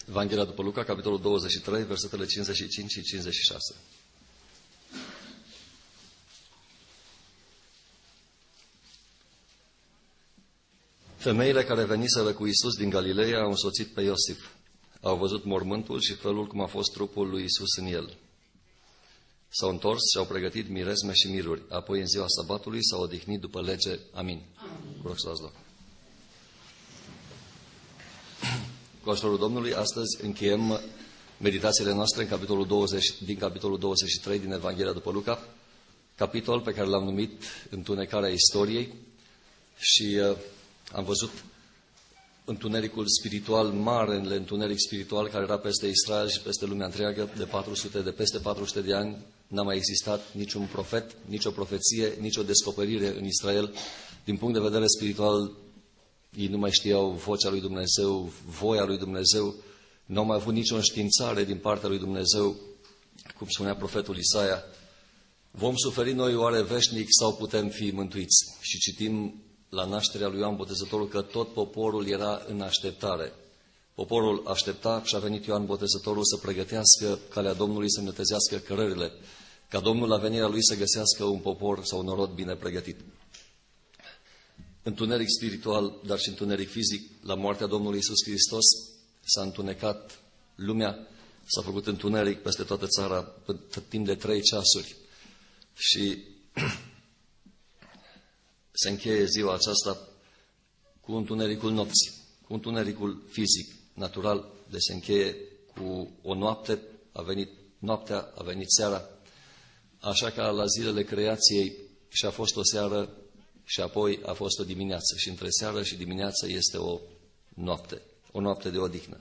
Evanghelia după Luca, capitolul 23, versetele 55 și 56. Femeile care veniseră cu Iisus din Galileea au însoțit pe Iosif. Au văzut mormântul și felul cum a fost trupul lui Iisus în el. S-au întors și au pregătit mirezme și miruri. Apoi, în ziua sabatului, s-au odihnit după lege. Amin. Vă rog să luați loc. Cu ajutorul Domnului, astăzi încheiem meditațiile noastre în din capitolul 23 din Evanghelia după Luca, capitol pe care l-am numit Întunecarea istoriei și am văzut întunericul spiritual, marele întuneric spiritual care era peste Israel și peste lumea întreagă de peste 400 de ani. N-a mai existat niciun profet, nicio profeție, nicio descoperire în Israel. Din punct de vedere spiritual, ei nu mai știau vocea lui Dumnezeu, voia lui Dumnezeu, nu au mai avut nicio înștiințare din partea lui Dumnezeu, cum spunea profetul Isaia. Vom suferi noi oare veșnic sau putem fi mântuiți? Și citim la nașterea lui Ioan Botezătorul că tot poporul era în așteptare. Poporul aștepta și a venit Ioan Botezătorul să pregătească calea Domnului, să netezească cărările, ca Domnul la venirea lui să găsească un popor sau un norod bine pregătit. Întuneric spiritual, dar și întuneric fizic, la moartea Domnului Iisus Hristos s-a întunecat lumea, s-a făcut întuneric peste toată țara timp de 3 ceasuri. Și se încheie ziua aceasta cu întunericul nopții, cu întunericul fizic, natural, de se încheie cu o noapte, a venit noaptea, a venit seara, așa ca la zilele creației și a fost o seară și apoi a fost o dimineață. Și între seară și dimineață este o noapte de odihnă.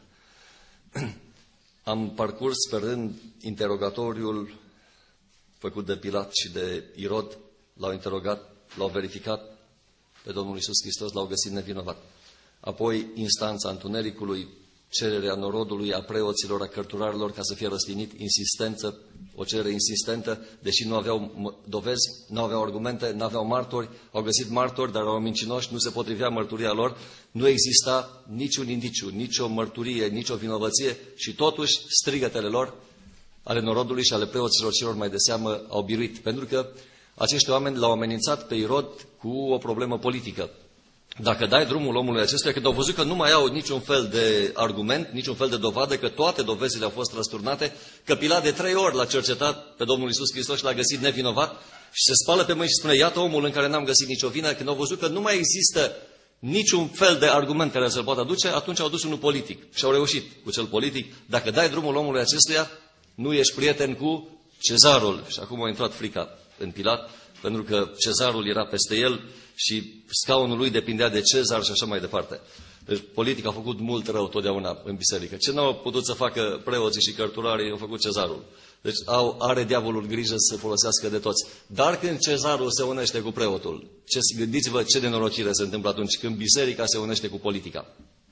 Am parcurs pe rând interogatoriul făcut de Pilat și de Irod, l-au interogat, l-au verificat pe Domnul Iisus Hristos, l-au găsit nevinovat. Apoi instanța întunericului, cererea norodului, a preoților, a cărturarilor ca să fie răstinit, o cerere insistentă, deși nu aveau dovezi, nu aveau argumente, nu aveau martori, au găsit martori, dar erau mincinoși, nu se potrivea mărturia lor, nu exista niciun indiciu, nicio mărturie, nicio vinovăție și totuși strigătele lor, ale norodului și ale preoților celor mai de seamă, au biruit, pentru că acești oameni l-au amenințat pe Irod cu o problemă politică. Dacă dai drumul omului acestuia, când au văzut că nu mai au niciun fel de argument, niciun fel de dovadă, că toate dovezile au fost răsturnate, că Pilat de 3 ori l-a cercetat pe Domnul Iisus Hristos și l-a găsit nevinovat și se spală pe mâini și spune, iată omul în care n-am găsit nicio vină, când au văzut că nu mai există niciun fel de argument care să-l poată aduce, atunci au dus unul politic și au reușit cu cel politic. Dacă dai drumul omului acestuia, nu ești prieten cu cezarul. Și acum a intrat frica în Pilat, pentru că cezarul era peste el și scaunul lui depindea de cezar și așa mai departe. Deci politica a făcut mult rău totdeauna în biserică. Ce n-au putut să facă preoții și cărturarii, au făcut cezarul. Deci are diavolul grijă să folosească de toți. Dar când cezarul se unește cu preotul, gândiți-vă ce nenorocire se întâmplă atunci când biserica se unește cu politica.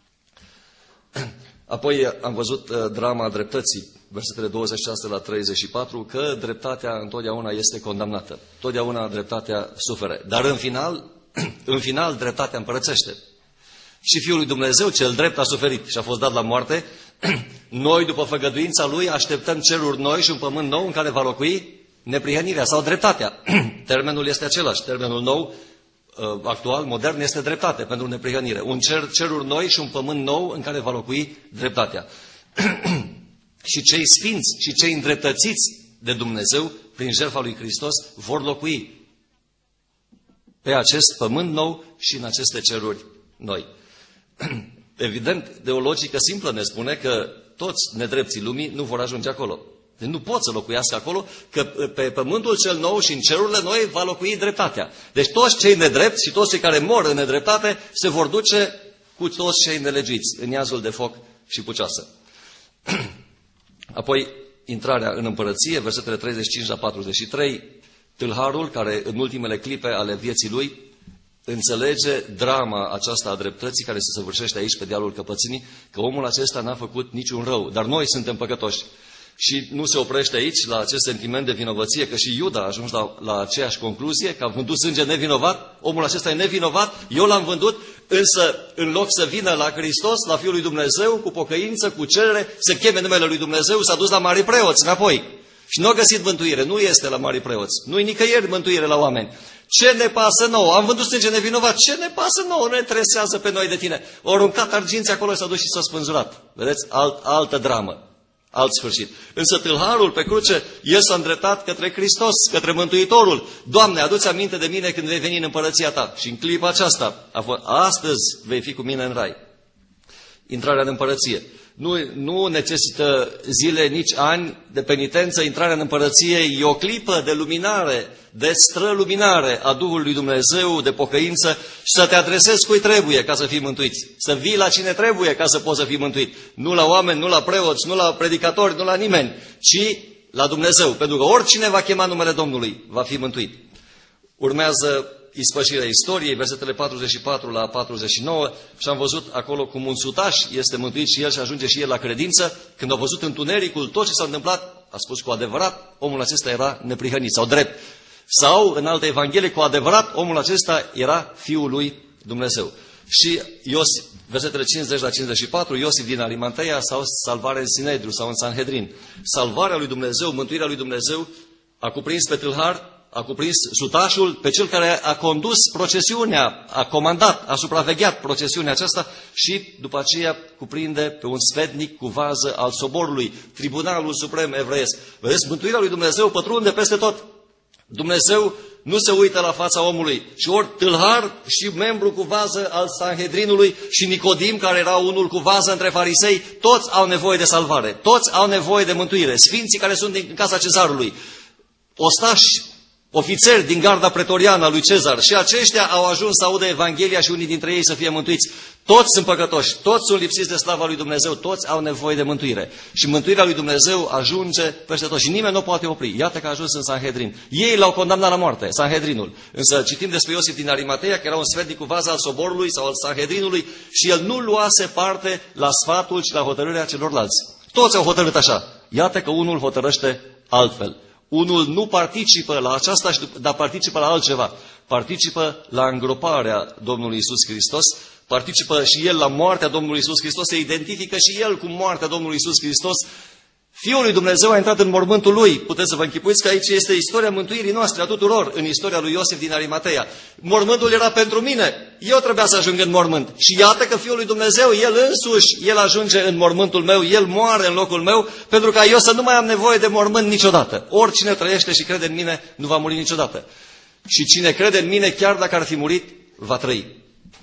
Apoi am văzut drama dreptății, versetele 26 la 34, că dreptatea întotdeauna este condamnată. Totdeauna dreptatea suferă. Dar în final dreptatea împărățește. Și Fiul lui Dumnezeu, cel drept, a suferit și a fost dat la moarte. Noi, după făgăduința Lui, așteptăm ceruri noi și un pământ nou în care va locui neprihănirea sau dreptatea. Termenul este același. Termenul nou, actual, modern, este dreptate pentru neprihănire. Ceruri noi și un pământ nou în care va locui dreptatea. Și cei sfinți și cei îndreptățiți de Dumnezeu, prin jertfa lui Hristos, vor locui pe acest pământ nou și în aceste ceruri noi. Evident, de o logică simplă ne spune că toți nedrepții lumii nu vor ajunge acolo. Deci nu pot să locuiască acolo, că pe pământul cel nou și în cerurile noi va locui dreptatea. Deci toți cei nedrepți și toți cei care mor în nedreptate se vor duce cu toți cei nelegiuiți în iazul de foc și pucioasă. Apoi, intrarea în împărăție, versetele 35 la 43, tâlharul care în ultimele clipe ale vieții lui înțelege drama aceasta a dreptății care se săvârșește aici pe dealul căpățânii, că omul acesta n-a făcut niciun rău, dar noi suntem păcătoși. Și nu se oprește aici la acest sentiment de vinovăție, că și Iuda a ajuns la aceeași concluzie, că a vândut sânge nevinovat, omul acesta e nevinovat, eu l-am vândut, Însă, în loc să vină la Hristos, la Fiul lui Dumnezeu, cu pocăință, cu cerere, să cheme numele lui Dumnezeu, s-a dus la mari preoți înapoi. Și nu a găsit mântuire, nu este la mari preoți. Nu-i nicăieri mântuire la oameni. Ce ne pasă nouă? Am vândut sânge nevinovat. Ce ne pasă nouă? Nu ne interesează pe noi de tine. Au aruncat arginții acolo și s-a dus și s-a spânzurat. Vedeți? Altă dramă. Alt sfârșit. Însă tâlharul pe cruce, el s-a îndreptat către Hristos, către Mântuitorul. Doamne, adu-ți aminte de mine când vei veni în împărăția ta. Și în clipa aceasta, astăzi vei fi cu mine în rai. Intrarea în împărăție. Nu necesită zile, nici ani de penitență. Intrarea în împărăție e o clipă de luminare, de străluminare a Duhului lui Dumnezeu, de pocăință și să te adresezi cui trebuie ca să fii mântuiți. Să vii la cine trebuie ca să poți să fii mântuit. Nu la oameni, nu la preoți, nu la predicatori, nu la nimeni, ci la Dumnezeu. Pentru că oricine va chema numele Domnului va fi mântuit. Urmează ispășirea istoriei, versetele 44 la 49, și am văzut acolo cum un sutaș este mântuit și el și ajunge și el la credință. Când a văzut întunericul, tot ce s-a întâmplat, a spus cu adevărat, omul acesta era neprihănit sau drept. Sau, în alte evanghelie, cu adevărat, omul acesta era Fiul lui Dumnezeu. Și Iosif, versetele 50 la 54, Iosif din Arimateia sau salvare în Sinedriu sau în Sanhedrin. Salvarea lui Dumnezeu, mântuirea lui Dumnezeu a cuprins pe tâlhar, a cuprins sutașul, pe cel care a condus procesiunea, a comandat, a supravegheat procesiunea aceasta și după aceea cuprinde pe un sfetnic cu vază al soborului, Tribunalul Suprem Evreiesc. Vedeți, mântuirea lui Dumnezeu pătrunde peste tot. Dumnezeu nu se uită la fața omului, ci ori tâlhar și membru cu vază al Sanhedrinului și Nicodim, care era unul cu vază între farisei, toți au nevoie de salvare, toți au nevoie de mântuire. Sfinții care sunt din casa cezarului, ostași, ofițeri din garda pretoriană a lui Cezar, și aceștia au ajuns să audă Evanghelia și unii dintre ei să fie mântuiți. Toți sunt păcătoși, toți sunt lipsiți de slava lui Dumnezeu, toți au nevoie de mântuire. Și mântuirea lui Dumnezeu ajunge peste tot și nimeni nu o poate opri. Iată că a ajuns în Sanhedrin. Ei l-au condamnat la moarte, Sanhedrinul. Însă citim despre Iosif din Arimateia, că era un sfetnic cu vaza al soborului sau al Sanhedrinului și el nu luase parte la sfatul și la hotărârea celorlalți. Toți au hotărât așa. Iată că unul hotărăște altfel. Unul nu participă la aceasta, dar participă la altceva. Participă la îngroparea Domnului Iisus Hristos, participă și el la moartea Domnului Iisus Hristos, se identifică și el cu moartea Domnului Iisus Hristos. Fiul lui Dumnezeu a intrat în mormântul lui. Puteți să vă închipuiți că aici este istoria mântuirii noastre a tuturor, în istoria lui Iosif din Arimateia. Mormântul era pentru mine, eu trebuia să ajung în mormânt. Și iată că Fiul lui Dumnezeu, el însuși, el ajunge în mormântul meu, el moare în locul meu, pentru ca eu să nu mai am nevoie de mormânt niciodată. Oricine trăiește și crede în mine, nu va muri niciodată. Și cine crede în mine, chiar dacă ar fi murit, va trăi.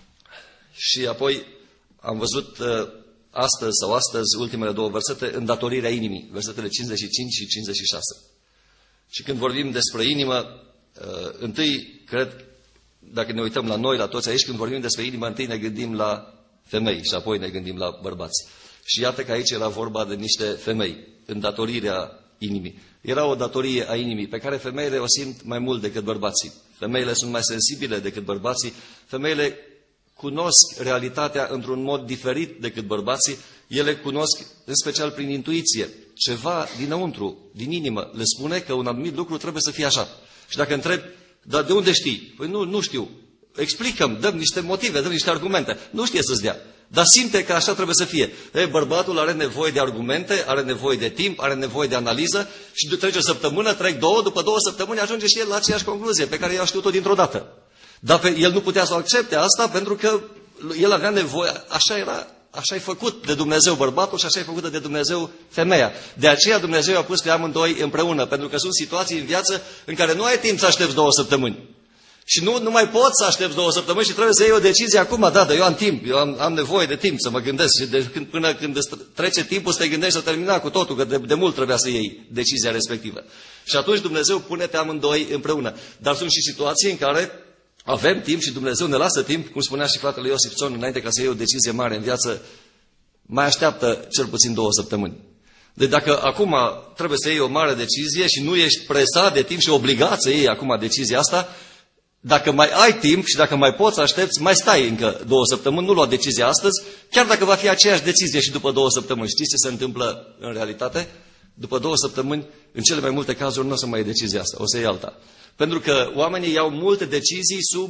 Și apoi am văzut astăzi, ultimele două versete, îndatorirea inimii, versetele 55 și 56. Și când vorbim despre inimă, întâi, cred, dacă ne uităm la noi, la toți aici, când vorbim despre inimă, întâi ne gândim la femei și apoi ne gândim la bărbați. Și iată că aici era vorba de niște femei, îndatorirea inimii. Era o datorie a inimii pe care femeile o simt mai mult decât bărbații. Femeile sunt mai sensibile decât bărbații. Femeile cunosc realitatea într-un mod diferit decât bărbații. Ele cunosc, în special prin intuiție, ceva dinăuntru, din inimă. Le spune că un anumit lucru trebuie să fie așa. Și dacă întreb, dar de unde știi? Păi nu știu. Explicăm, dăm niște motive, dăm niște argumente. Nu știe să-ți dea. Dar simte că așa trebuie să fie. Bărbatul are nevoie de argumente, are nevoie de timp, are nevoie de analiză și trece o săptămână, trec două, după 2 săptămâni ajunge și el la aceeași concluzie pe care eu am știut-o dintr-o dată. Dar el nu putea să o accepte asta pentru că el avea nevoie, așa e făcut de Dumnezeu bărbatul și așa e făcută de Dumnezeu femeia. De aceea Dumnezeu a pus pe amândoi împreună, pentru că sunt situații în viață în care nu ai timp să aștepți 2 săptămâni. Și nu mai poți să aștepți 2 săptămâni și trebuie să iei o decizie acum. Da, dar eu am timp, eu am nevoie de timp să mă gândesc. Și până când trece timpul să te gândești să termina cu totul, că de mult trebuia să iei decizia respectivă. Și atunci Dumnezeu pune pe amândoi împreună. Dar sunt și situații în care avem timp și Dumnezeu ne lasă timp, cum spunea și fratele Iosif Țon, înainte ca să iei o decizie mare în viață, mai așteaptă cel puțin 2 săptămâni. Deci dacă acum trebuie să iei o mare decizie și nu ești presat de timp și obligat să iei acum decizia asta, dacă mai ai timp și dacă mai poți să aștepți, mai stai încă 2 săptămâni, nu lua decizia astăzi, chiar dacă va fi aceeași decizie și după 2 săptămâni. Știți ce se întâmplă în realitate? După 2 săptămâni, în cele mai multe cazuri, nu o să mai iei decizia asta, o să iei alta. Pentru că oamenii iau multe decizii sub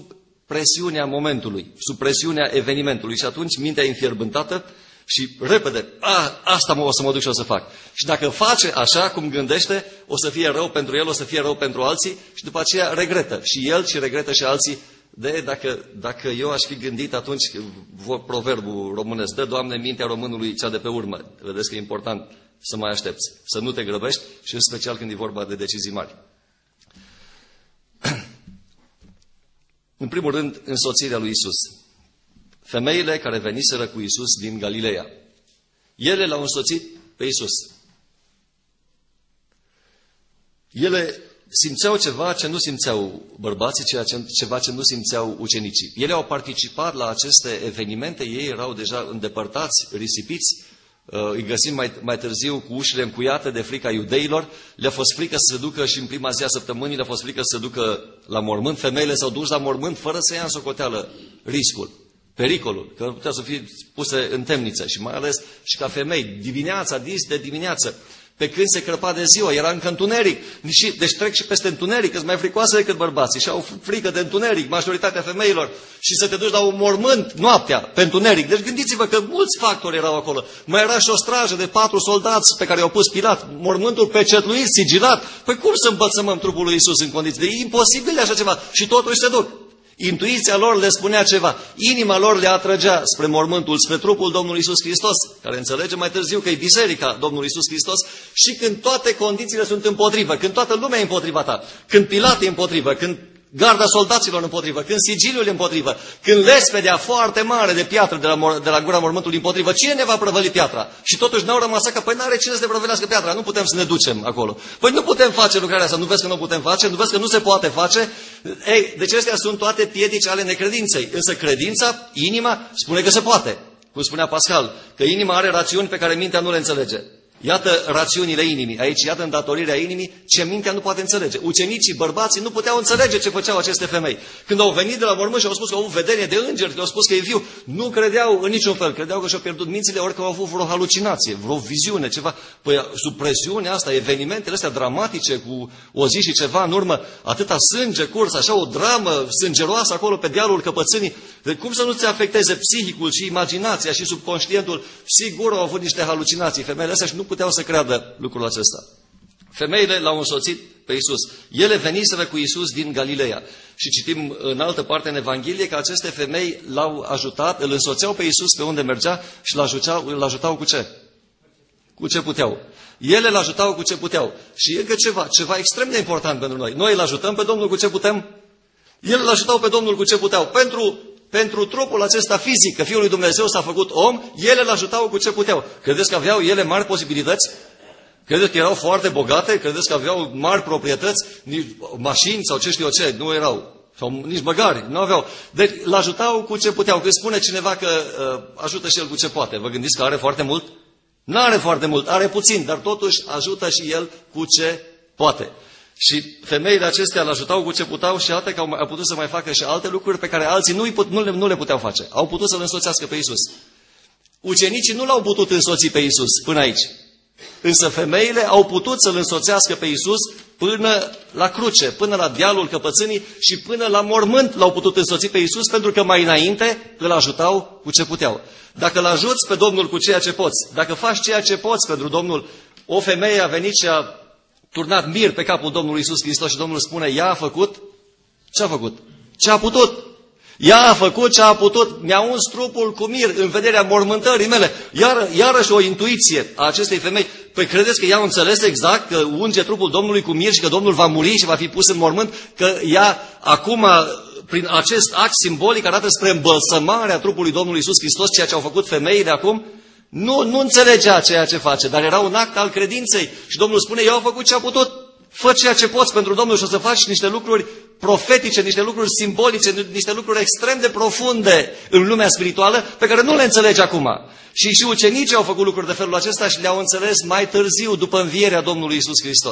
presiunea momentului, sub presiunea evenimentului și atunci mintea e înfierbântată și repede, asta o să mă duc și o să fac. Și dacă face așa cum gândește, o să fie rău pentru el, o să fie rău pentru alții și după aceea regretă și el și regretă și alții. Dacă eu aș fi gândit atunci, proverbul românesc, dă, Doamne, mintea românului cea de pe urmă. Vedeți că e important să mai aștepți, să nu te grăbești și în special când e vorba de decizii mari. În primul rând, însoțirea lui Isus. Femeile care veniseră cu Isus din Galileea. Ele l-au însoțit pe Isus. Ele simțeau ceva ce nu simțeau bărbații, ceva ce nu simțeau ucenicii. Ele au participat la aceste evenimente, ei erau deja îndepărtați, risipiți, îi găsim mai târziu cu ușile încuiate de frica iudeilor, le-a fost frică să se ducă și în prima zi a săptămânii, le-a fost frică să se ducă la mormânt, femeile s-au dus la mormânt fără să ia în socoteală riscul, pericolul, că putea să fie puse în temniță și mai ales și ca femei, dimineața, dis de dimineață, pe când se crăpa de ziua, era încă întuneric. Deci trec și peste întuneric, că-s mai fricoase decât bărbații și au frică de întuneric, majoritatea femeilor. Și să te duci la un mormânt noaptea, pe întuneric. Deci gândiți-vă că mulți factori erau acolo. Mai era și o strajă de 4 soldați pe care i-au pus Pilat, mormântul pecetluit, sigilat. Păi cum să îmbățămăm trupul lui Isus în condiții? E imposibil de așa ceva. Și totuși se duc. Intuiția lor le spunea ceva. Inima lor le atrăgea spre mormântul, spre trupul Domnului Iisus Hristos, care înțelege mai târziu că e biserica Domnului Iisus Hristos, și când toate condițiile sunt împotrivă, când toată lumea e împotriva ta, când Pilat e împotrivă, când garda soldaților împotrivă, când sigiliul e împotrivă, când lespedea foarte mare de piatră de la gura mormântului împotrivă, cine ne va prăvăli piatra? Și totuși n-au rămas că păi n-are cine să ne prăvălească piatra, nu putem să ne ducem acolo. Păi nu putem face lucrarea asta, nu vezi că nu putem face, nu vezi că nu se poate face? Ei, deci astea sunt toate piedici ale necredinței. Însă credința, inima, spune că se poate. Cum spunea Pascal, că inima are rațiuni pe care mintea nu le înțelege. Iată rațiunile inimii. Aici, iată îndatorirea inimii ce mintea nu poate înțelege. Ucenicii, bărbații nu puteau înțelege ce făceau aceste femei. Când au venit de la mormânt și au spus că au avut vedenie de îngeri, le-au spus că e viu, nu credeau în niciun fel. Credeau că și-au pierdut mințile, ori că au avut vreo halucinație, vreo viziune, ceva. Păi sub presiunea asta, evenimentele astea dramatice cu o zi și ceva în urmă, atâta sânge curs, așa o dramă sângeroasă acolo pe dealul Căpățânii. De cum să nu ți afecteze psihicul și imaginația și subconștientul? Sigur au avut niște halucinații femeile astea și nu puteau să creadă lucrul acesta. Femeile l-au însoțit pe Iisus. Ele veniseră cu Iisus din Galileea. Și citim în altă parte în Evanghelie că aceste femei l-au ajutat, îl însoțeau pe Iisus pe unde mergea și îl ajutau cu ce? Cu ce puteau. Ele îl ajutau cu ce puteau. Și încă ceva extrem de important pentru noi. Noi îl ajutăm pe Domnul cu ce putem? Ele îl ajutau pe Domnul cu ce puteau. Pentru trupul acesta fizic, că Fiul lui Dumnezeu s-a făcut om, ele îl ajutau cu ce puteau. Credeți că aveau ele mari posibilități? Credeți că erau foarte bogate? Credeți că aveau mari proprietăți? Mașini sau ce știu eu ce? Nu erau. Sau nici băgari. Nu aveau. Deci îl ajutau cu ce puteau. Când spune cineva că ajută și el cu ce poate, vă gândiți că are foarte mult? Nu are foarte mult, are puțin, dar totuși ajută și el cu ce poate. Și femeile acestea îl ajutau cu ce puteau și iată că au putut să mai facă și alte lucruri pe care alții nu le puteau face. Au putut să-L însoțească pe Iisus. Ucenicii nu l-au putut însoți pe Iisus până aici. Însă femeile au putut să-L însoțească pe Iisus până la cruce, până la dealul Căpățânii și până la mormânt l-au putut însoți pe Iisus pentru că mai înainte îl ajutau cu ce puteau. Dacă îl ajuți pe Domnul cu ceea ce poți, dacă faci ceea ce poți pentru Domnul, o femeie a venit și a turnat mir pe capul Domnului Iisus Hristos și Domnul spune, ea a făcut, ce a făcut? Ce a putut? Ea a făcut ce a putut, mi-a uns trupul cu mir în vederea mormântării mele. Iarăși o intuiție a acestei femei. Păi credeți că ea a înțeles exact că unge trupul Domnului cu mir și că Domnul va muri și va fi pus în mormânt? Că ea acum, prin acest act simbolic, arată spre îmbălsămarea trupului Domnului Iisus Hristos, ceea ce au făcut femeile acum? Nu înțelegea ceea ce face, dar era un act al credinței. Și Domnul spune, eu am făcut ce a putut. Fă ceea ce poți pentru Domnul și o să faci niște lucruri profetice, niște lucruri simbolice, niște lucruri extrem de profunde în lumea spirituală, pe care nu le înțelegi acum. Și ucenicii au făcut lucruri de felul acesta și le-au înțeles mai târziu, după învierea Domnului Iisus Hristos.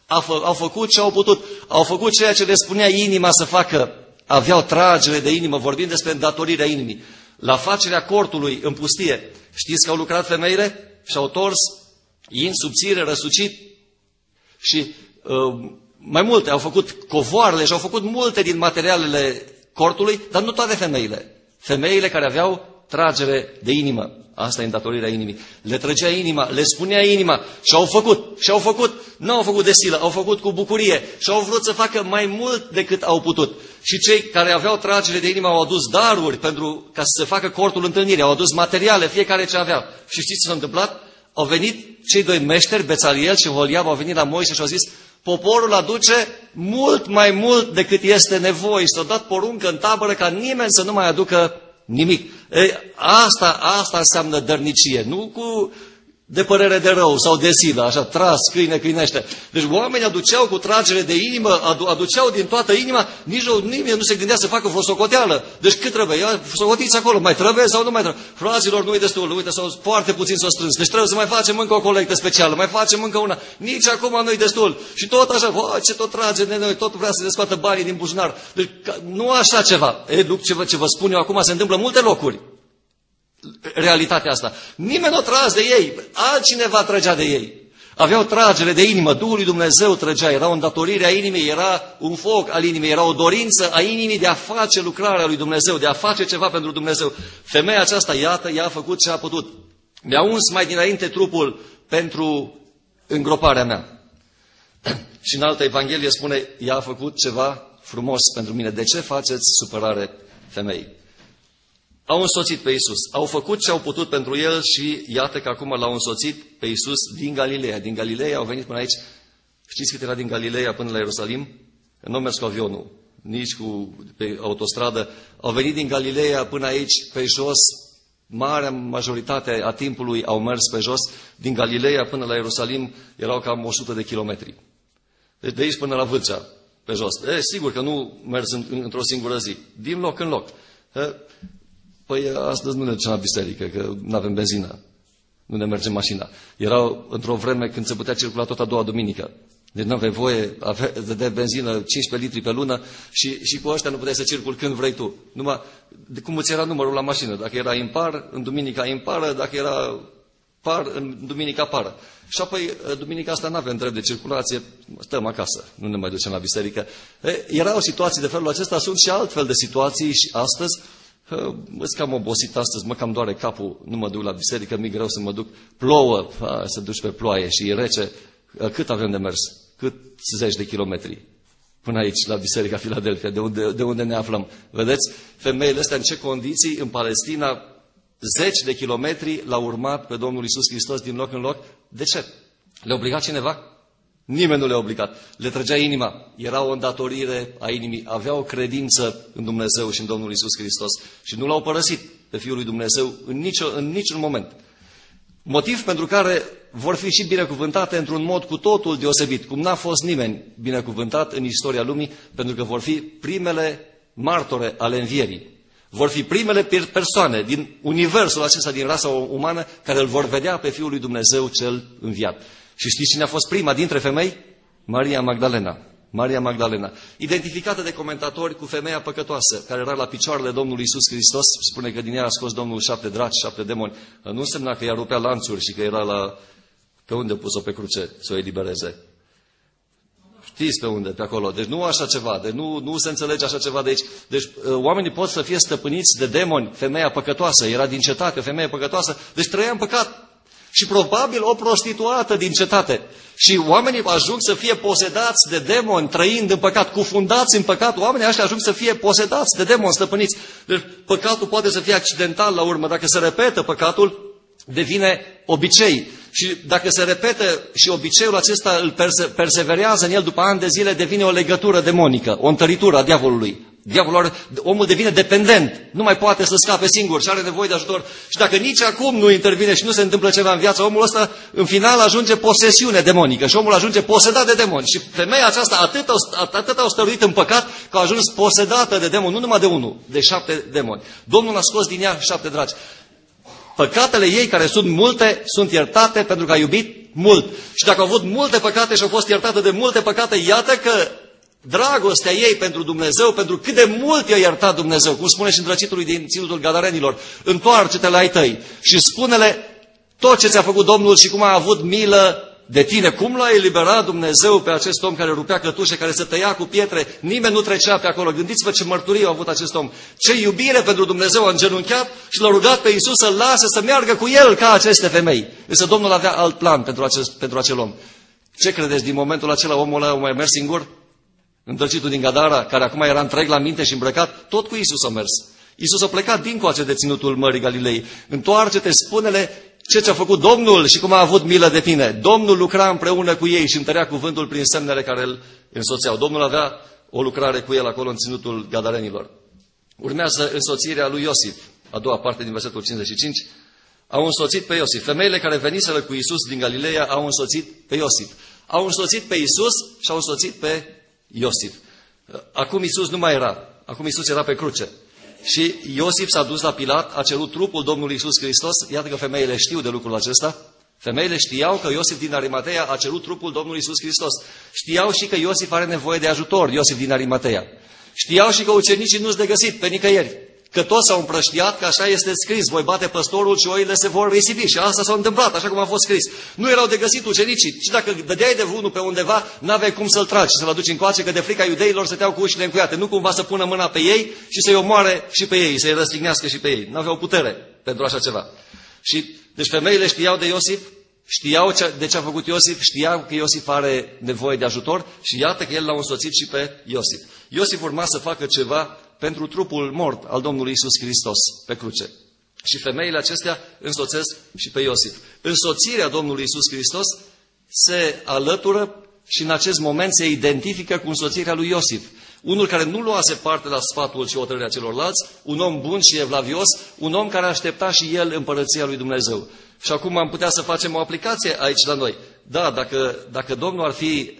Au făcut ce au putut, au făcut ceea ce le spunea inima să facă. Aveau tragere de inimă, vorbind despre îndatorirea inimii. La facerea cortului în pustie, știți că au lucrat femeile? Și-au tors in subțire, răsucit și mai multe, au făcut covoarele și au făcut multe din materialele cortului, dar nu toate femeile. Femeile care aveau tragere de inimă, asta e îndatorirea inimii, le trăgea inima, le spunea inima și au făcut, nu au făcut de silă, au făcut cu bucurie și au vrut să facă mai mult decât au putut. Și cei care aveau tragere de inimă au adus daruri ca să se facă cortul întâlnirii, au adus materiale, fiecare ce avea. Și știți ce s-a întâmplat? Au venit cei doi meșteri, Bețaliel și Holiab, au venit la Moise și au zis: poporul aduce mult mai mult decât este nevoie. Și s-a dat poruncă în tabără ca nimeni să nu mai aducă nimic. Asta înseamnă dărnicie, nu cu de părere de rău sau de silă, așa, tras, câinește. Deci oamenii aduceau cu tragere de inimă, aduceau din toată inima, nimeni nu se gândea să facă vreo socoteală. Deci cât trebuie? Ia, socotiți acolo, mai trebuie sau nu mai trebuie? Fraților, nu e destul, uite, foarte puțin s-o strâns. Deci trebuie să mai facem încă o colectă specială, mai facem încă una. Nici acum nu e destul. Și tot așa, ce tot trage de noi, tot vrea să ne scoată banii din buzunar. Deci nu așa ceva. Ce vă spun eu acum se întâmplă în multe locuri. Realitatea asta. Nimeni nu tras de ei, altcineva trăgea de ei. Aveau tragere de inimă, Duhul lui Dumnezeu trăgea, era o îndatorire a inimii, era un foc al inimii, era o dorință a inimii de a face lucrarea lui Dumnezeu, de a face ceva pentru Dumnezeu. Femeia aceasta, iată, ea a făcut ce a putut. Mi-a uns mai dinainte trupul pentru îngroparea mea. Și în altă Evanghelie spune, ea a făcut ceva frumos pentru mine. De ce faceți supărare femeii? Au însoțit pe Iisus, au făcut ce au putut pentru El și iată că acum l-au însoțit pe Iisus din Galileea. Din Galileea au venit până aici. Știți cât era din Galileea până la Ierusalim? Nu au mers cu avionul, nici pe autostradă. Au venit din Galileea până aici, pe jos. Marea majoritate a timpului au mers pe jos. Din Galileea până la Ierusalim erau cam 100 de kilometri. Deci de aici până la Vâlcea, pe jos. Sigur că nu mers într-o singură zi, din loc în loc. Păi astăzi nu ne ducem la biserică, că nu avem benzină, nu ne merge mașina. Erau într-o vreme când se putea circula tot a doua duminică. Deci nu aveai voie de benzină 15 litri pe lună și cu ăștia nu puteai să circuli când vrei tu. Numai cum îți era numărul la mașină. Dacă era impar, în duminica impară, dacă era par, în duminica pară. Și apoi, duminica asta nu avem drept de circulație, stăm acasă, nu ne mai ducem la biserică. Erau situații de felul acesta, sunt și altfel de situații și astăzi. Îți cam obosit astăzi, mă cam doare capul, nu mă duc la biserică, mi-e greu să mă duc, plouă, să duci pe ploaie și e rece. Cât avem de mers? Cât zeci de kilometri? Până aici, la Biserica Filadelfia, de unde ne aflăm. Vedeți, femeile astea în ce condiții, în Palestina, zeci de kilometri l-au urmat pe Domnul Iisus Hristos din loc în loc. De ce? Le-a obligat cineva? Nimeni nu le-a obligat. Le trăgea inima. Era o îndatorire a inimii. Aveau credință în Dumnezeu și în Domnul Iisus Hristos. Și nu l-au părăsit pe Fiul lui Dumnezeu în niciun moment. Motiv pentru care vor fi și binecuvântate într-un mod cu totul deosebit. Cum n-a fost nimeni binecuvântat în istoria lumii, pentru că vor fi primele martore ale învierii. Vor fi primele persoane din universul acesta, din rasa umană, care îl vor vedea pe Fiul lui Dumnezeu cel înviat. Și știți cine a fost prima dintre femei? Maria Magdalena. Maria Magdalena, identificată de comentatori cu femeia păcătoasă, care era la picioarele Domnului Iisus Hristos, spune că din ea a scos Domnul 7 draci, 7 demoni. Nu însemna că ea rupea lanțuri și că era pe unde a pus-o pe cruce să o elibereze. Știți pe unde, pe acolo. Deci nu așa ceva, deci nu se înțelege așa ceva de aici. Deci oamenii pot să fie stăpâniți de demoni, femeia păcătoasă, era din cetate, o femeie păcătoasă, deci trăia în păcat. Și probabil o prostituată din cetate. Și oamenii ajung să fie posedați de demoni, trăind în păcat, cufundați în păcat. Oamenii ăștia ajung să fie posedați de demoni, stăpâniți. Deci păcatul poate să fie accidental la urmă. Dacă se repetă păcatul, devine obicei. Și dacă se repetă și obiceiul acesta îl perseverează în el după ani de zile, devine o legătură demonică, o întăritură a diavolului. Omul devine dependent, nu mai poate să scape singur și are nevoie de ajutor. Și dacă nici acum nu intervine și nu se întâmplă ceva în viața omului ăsta, în final ajunge posesiune demonică și omul ajunge posedat de demoni. Și femeia aceasta atât a stăruit în păcat că a ajuns posedată de demoni, nu numai de unul, de 7 demoni. Domnul a scos din ea 7 draci. Păcatele ei, care sunt multe, sunt iertate pentru că a iubit mult. Și dacă au avut multe păcate și au fost iertate de multe păcate, iată că dragostea ei pentru Dumnezeu, pentru cât de mult i-a iertat Dumnezeu, cum spune și îndrăcitului din Ținutul Gadarenilor, întoarce-te la ai tăi și spune-le tot ce ți-a făcut Domnul și cum a avut milă de tine. Cum l-a eliberat Dumnezeu pe acest om care rupea cătușe, care se tăia cu pietre? Nimeni nu trecea pe acolo. Gândiți-vă ce mărturie a avut acest om. Ce iubire pentru Dumnezeu, a îngenunchiat și l-a rugat pe Iisus să-l lase să meargă cu el ca aceste femei. Însă Domnul avea alt plan pentru acel om. Ce credeți? Din momentul acela omul ăla a mai mers singur? Îndrăcitul din Gadara, care acum era întreg la minte și îmbrăcat, tot cu Iisus a mers. Iisus a plecat dincoace de ținutul Mării Galilei. Întoarce-te, spune-le ce ți-a făcut Domnul și cum a avut milă de tine. Domnul lucra împreună cu ei și întărea cuvântul prin semnele care îl însoțeau. Domnul avea o lucrare cu el acolo în ținutul gadarenilor. Urmează însoțirea lui Iosif, a doua parte din versetul 55. Au însoțit pe Iosif. Femeile care veniseră cu Iisus din Galileea au însoțit pe Iosif. Au însoțit pe Iisus și au însoțit pe Iosif. Acum Iisus nu mai era. Acum Iisus era pe cruce. Și Iosif s-a dus la Pilat, a cerut trupul Domnului Iisus Hristos. Iată că femeile știu de lucrul acesta. Femeile știau că Iosif din Arimatea a cerut trupul Domnului Iisus Hristos. Știau și că Iosif are nevoie de ajutor, Iosif din Arimatea. Știau și că ucenicii nu-s de găsit pe nicăieri. Că toți s-au împrăștiat, că așa este scris, voi bate păstorul și oile se vor risipi. Și asta s-a întâmplat, așa cum a fost scris. Nu erau de găsit ucenicii. Și dacă dădeai de unul pe undeva, n-aveai cum să-l tragi, să-l aduci încoace, că de frica iudeilor stăteau cu ușile încuiate. Nu cumva să pună mâna pe ei și să-i omoare și pe ei, să-i răstignească și pe ei. N-aveau putere pentru așa ceva. Și, deci femeile știau de Iosif, știau de ce a făcut Iosif, știau că Iosif are nevoie de ajutor și iată că el l-a însoțit și pe Iosif. Iosif urma să facă ceva pentru trupul mort al Domnului Iisus Hristos pe cruce. Și femeile acestea însoțesc și pe Iosif. Însoțirea Domnului Iisus Hristos se alătură și în acest moment se identifică cu însoțirea lui Iosif. Unul care nu luase parte la sfatul și hotărârea celorlalți, un om bun și evlavios, un om care aștepta și el împărăția lui Dumnezeu. Și acum am putea să facem o aplicație aici la noi. Da, dacă Domnul ar fi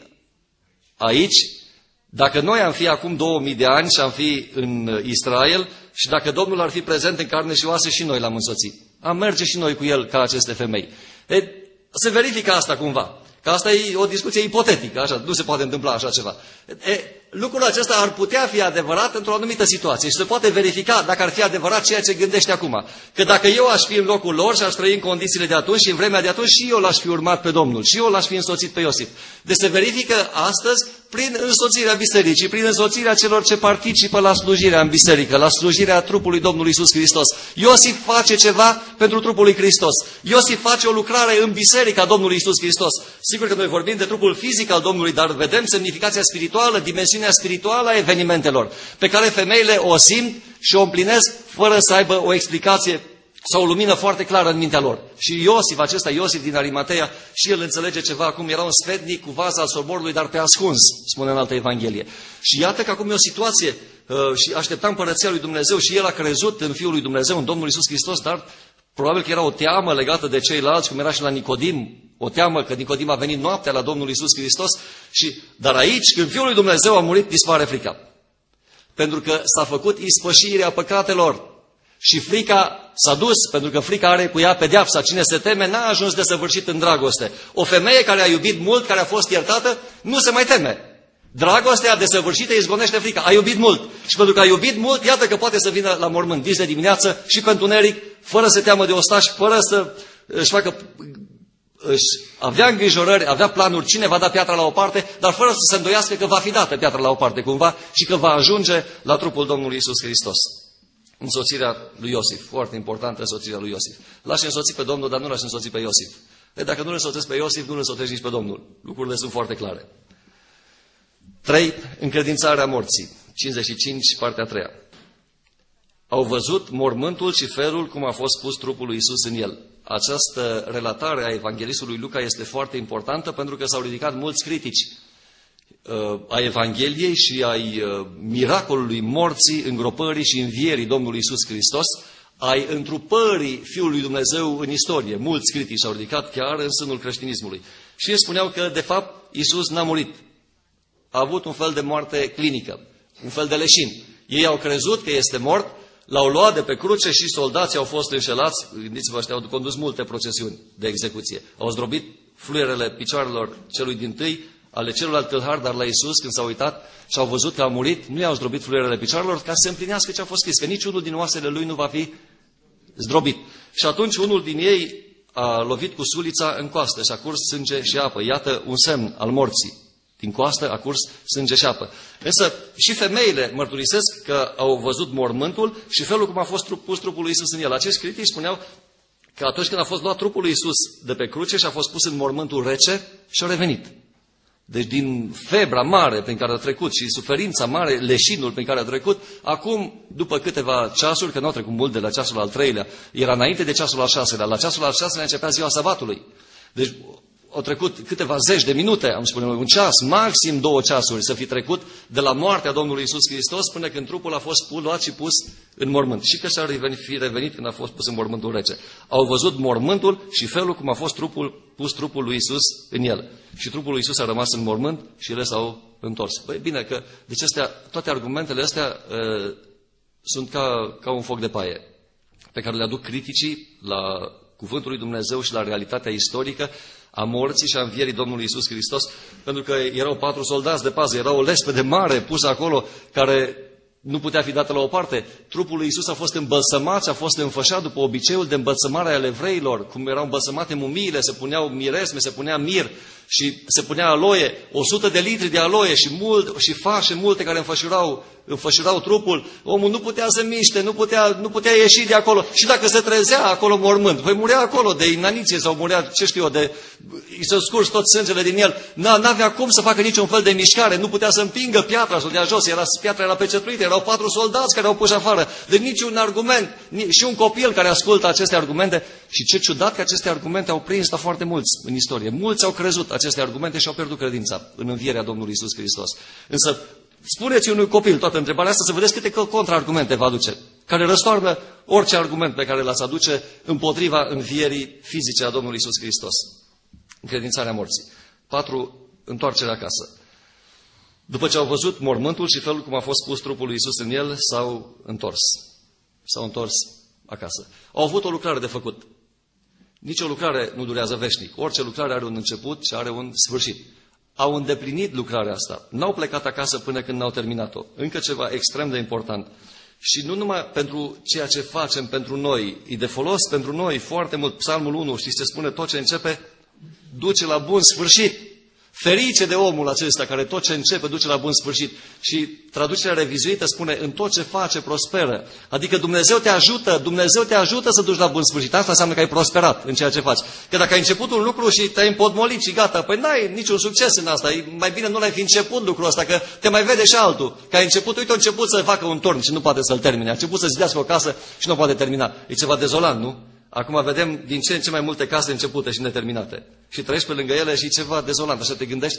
aici, dacă noi am fi acum 2000 de ani și am fi în Israel și dacă Domnul ar fi prezent în carne și oase și noi l-am însoțit. Am merge și noi cu el ca aceste femei. Se verifică asta cumva. Că asta e o discuție ipotetică, așa, nu se poate întâmpla așa ceva. Lucrul acesta ar putea fi adevărat într-o anumită situație și se poate verifica dacă ar fi adevărat ceea ce gândește acum. Că dacă eu aș fi în locul lor și aș trăi în condițiile de atunci și în vremea de atunci și eu l-aș fi urmat pe Domnul și eu l-aș fi însoțit pe Iosif. Deci se verifică astăzi prin însoțirea bisericii, prin însoțirea celor ce participă la slujirea în biserică, la slujirea trupului Domnului Iisus Hristos. Iosif face ceva pentru trupul lui Hristos. Iosif face o lucrare în biserica Domnului Iisus Hristos. Sigur că noi vorbim de trupul fizic al Domnului, dar vedem semnificația spirituală, dimensiunea spirituală a evenimentelor, pe care femeile o simt și o împlinesc fără să aibă o explicație sau o lumină foarte clară în mintea lor. Și Iosif, acesta Iosif din Arimatea, și el înțelege ceva, acum era un sfetnic cu vaza al soborului, dar pe ascuns, spune în altă Evanghelie. Și iată că acum e o situație și aștepta împărăția lui Dumnezeu și el a crezut în Fiul lui Dumnezeu, în Domnul Iisus Hristos, dar probabil că era o teamă legată de ceilalți, cum era și la Nicodim, o teamă că Nicodim a venit noaptea la Domnul Iisus Hristos, dar aici, când Fiul lui Dumnezeu a murit, dispare frica. Pentru că s-a făcut ispășirea păcatelor. Și frica s-a dus, pentru că frica are cu ea pedeapsa. Cine se teme n-a ajuns desăvârșit în dragoste. O femeie care a iubit mult, care a fost iertată, nu se mai teme. Dragostea desăvârșită izgonește frica. A iubit mult. Și pentru că a iubit mult, iată că poate să vină la mormânt dis de dimineață și pe întuneric, fără să teamă de ostași, fără să avea îngrijorări, avea planuri, cine va da piatra la o parte, dar fără să se îndoiască că va fi dată piatra la o parte cumva și că va ajunge la trupul Domnului Iisus Hristos. Însoțirea lui Iosif, foarte importantă însoțirea lui Iosif. L-aș însoți pe Domnul, dar nu l-aș însoți pe Iosif. Dacă nu îl însoțesc pe Iosif, nu îl însoțești nici pe Domnul. Lucrurile sunt foarte clare. 3. Încredințarea morții. 55, partea 3. Au văzut mormântul și felul cum a fost pus trupul lui Iisus în el. Această relatare a evanghelistului Luca este foarte importantă pentru că s-au ridicat mulți critici a Evangheliei și ai miracolului morții, îngropării și învierii Domnului Iisus Hristos, ai întrupării Fiului lui Dumnezeu în istorie. Mulți critici s-au ridicat chiar în sânul creștinismului. Și ei spuneau că, de fapt, Iisus n-a murit. A avut un fel de moarte clinică, un fel de leșin. Ei au crezut că este mort, l-au luat de pe cruce și soldații au fost înșelați. Gândiți-vă, ăștia au condus multe procesiuni de execuție. Au zdrobit fluierele picioarelor celui dintâi, ale celorlalți tâlhari, dar la Iisus, când s-au uitat și au văzut că a murit, nu i-au zdrobit fluierele picioarelor ca să se împlinească ce a fost scris, că niciunul din oasele lui nu va fi zdrobit. Și atunci unul din ei a lovit cu sulița în coastă și a curs sânge și apă. Iată un semn al morții. Din coastă a curs sânge și apă. Însă și femeile mărturisesc că au văzut mormântul și felul cum a fost pus trupul lui Iisus în el. Acești critici spuneau că atunci când a fost luat trupul lui Iisus de pe cruce și a fost pus în mormântul rece și a revenit. Deci din febra mare prin care a trecut și suferința mare, leșinul prin care a trecut, acum, după câteva ceasuri, că nu a trecut mult de la ceasul al 3-lea, era înainte de ceasul al 6-lea, la ceasul al 6-lea începea ziua sabatului. Deci au trecut câteva zeci de minute, am spune noi, un ceas, maxim 2 ceasuri să fi trecut de la moartea Domnului Iisus Hristos până când trupul a fost luat și pus în mormânt. Și că s-a fi revenit când a fost pus în mormântul rece. Au văzut mormântul și felul cum a fost pus trupul lui Iisus în el. Și trupul lui Iisus a rămas în mormânt și ele s-au întors. Păi bine că, deci toate argumentele astea sunt ca un foc de paie pe care le aduc criticii la cuvântul lui Dumnezeu și la realitatea istorică a morții și a învierii Domnului Iisus Hristos, pentru că erau 4 soldați de pază, era o lespede mare pusă acolo, care nu putea fi dată la o parte. Trupul lui Iisus a fost îmbălsămat, a fost înfășat după obiceiul de îmbălsămare ale evreilor, cum erau îmbălsămate mumiile, se puneau miresme, se punea mir și se punea aloie, 100 de litri de aloie și fașe multe care înfășurau trupul. Omul nu putea să miște, nu putea ieși de acolo. Și dacă se trezea acolo mormânt, păi murea acolo de inaniție sau murea, ce știu eu, îi se scurs tot sângele din el. N-avea cum să facă niciun fel de mișcare, nu putea să împingă piatra să o dea jos, piatra era pecetluită, erau 4 soldați care au pus afară. Deci niciun argument, și un copil care ascultă aceste argumente. Și ce ciudat că aceste argumente au prins la foarte mulți în istorie. Mulți au crezut aceste argumente și au pierdut credința în învierea Domnului Iisus Hristos. Însă spuneți unui copil toată întrebarea asta să vedeți câte contraargumente va aduce, care răstoarnă orice argument pe care l-ați aduce împotriva învierii fizice a Domnului Iisus Hristos. Încredințarea morții. 4. Întoarcerea acasă. După ce au văzut mormântul și felul cum a fost pus trupul lui Iisus în el, s-au întors. S-au întors acasă. Au avut o lucrare de făcut. Nici o lucrare nu durează veșnic. Orice lucrare are un început și are un sfârșit. Au îndeplinit lucrarea asta. N-au plecat acasă până când n-au terminat-o. Încă ceva extrem de important. Și nu numai pentru ceea ce facem pentru noi, e de folos pentru noi foarte mult. Psalmul 1, știți ce spune? Tot ce începe, duce la bun sfârșit. Ferice de omul acesta care tot ce începe duce la bun sfârșit. Și traducerea revizuită spune, în tot ce face prosperă. Adică Dumnezeu te ajută să duci la bun sfârșit. Asta înseamnă că ai prosperat în ceea ce faci. Că dacă ai început un lucru și te-ai împotmolit și gata, păi n-ai niciun succes în asta. E mai bine nu l-ai fi început lucrul ăsta, că te mai vede și altul. Că ai început, uite, a început să facă un turn și nu poate să-l termine. A început să zidească o casă și nu poate termina. E ceva dezolant, nu? Acum vedem din ce în ce mai multe case începute și neterminate. Și trăiești pe lângă ele și e ceva dezolant. Așa te gândești,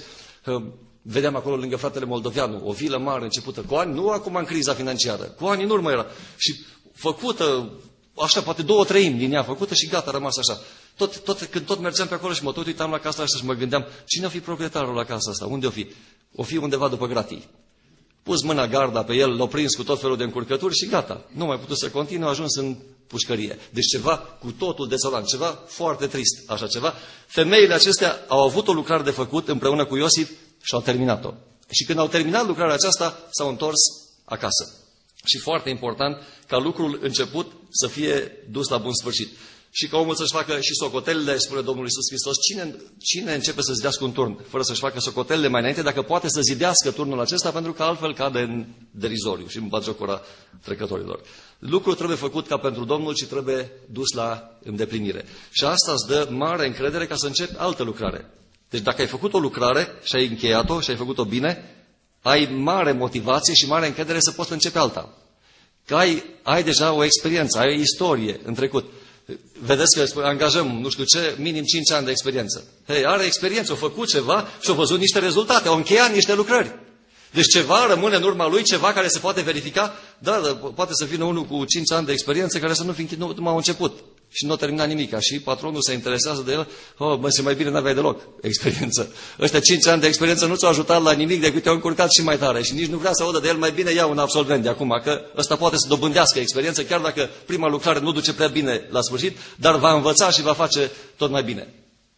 vedeam acolo lângă fratele Moldoveanu, o vilă mare începută cu ani, nu acum în criza financiară, cu ani în urmă era. Și făcută, așa, poate 2/3 din ea făcută și gata, a rămas așa. Când tot mergeam pe acolo și mă tot uitam la casa asta și mă gândeam, cine o fi proprietarul la casa asta? Unde o fi? O fi undeva după gratii. Pus mâna garda pe el, l-a prins cu tot felul de încurcături și gata. Nu mai putut să continue, a ajuns în pușcărie. Deci ceva cu totul desolant, ceva foarte trist, așa ceva. Femeile acestea au avut o lucrare de făcut împreună cu Iosif și au terminat-o. Și când au terminat lucrarea aceasta, s-au întors acasă. Și foarte important ca lucrul început să fie dus la bun sfârșit. Și ca omul să-și facă și socotelele, spune Domnul Iisus Hristos, cine începe să zidească un turn fără să-și facă socotelele mai înainte, dacă poate să zidească turnul acesta, pentru că altfel cade în derizoriu și în batjocura trecătorilor. Lucrul trebuie făcut ca pentru Domnul și trebuie dus la îndeplinire. Și asta îți dă mare încredere ca să începi altă lucrare. Deci dacă ai făcut o lucrare și ai încheiat-o și ai făcut-o bine, ai mare motivație și mare încredere să poți începe alta. Că ai deja o experiență, ai o istorie în trecut. Vedeți că angajăm, nu știu ce, minim 5 ani de experiență. Hei, are experiență, a făcut ceva și a văzut niște rezultate, a încheiat niște lucrări. Deci ceva rămâne în urma lui, ceva care se poate verifica. Da, poate să vină unul cu 5 ani de experiență care să nu fi numai început și nu a terminat nimic. Și patronul se interesează de el. Se mai bine n-aveai deloc experiență. Ăștia 5 ani de experiență nu ți-au ajutat la nimic decât te-au încurcat și mai tare. Și nici nu vrea să audă de el, mai bine ia un absolvent de acum, că ăsta poate să dobândească experiență, chiar dacă prima lucrare nu duce prea bine la sfârșit, dar va învăța și va face tot mai bine.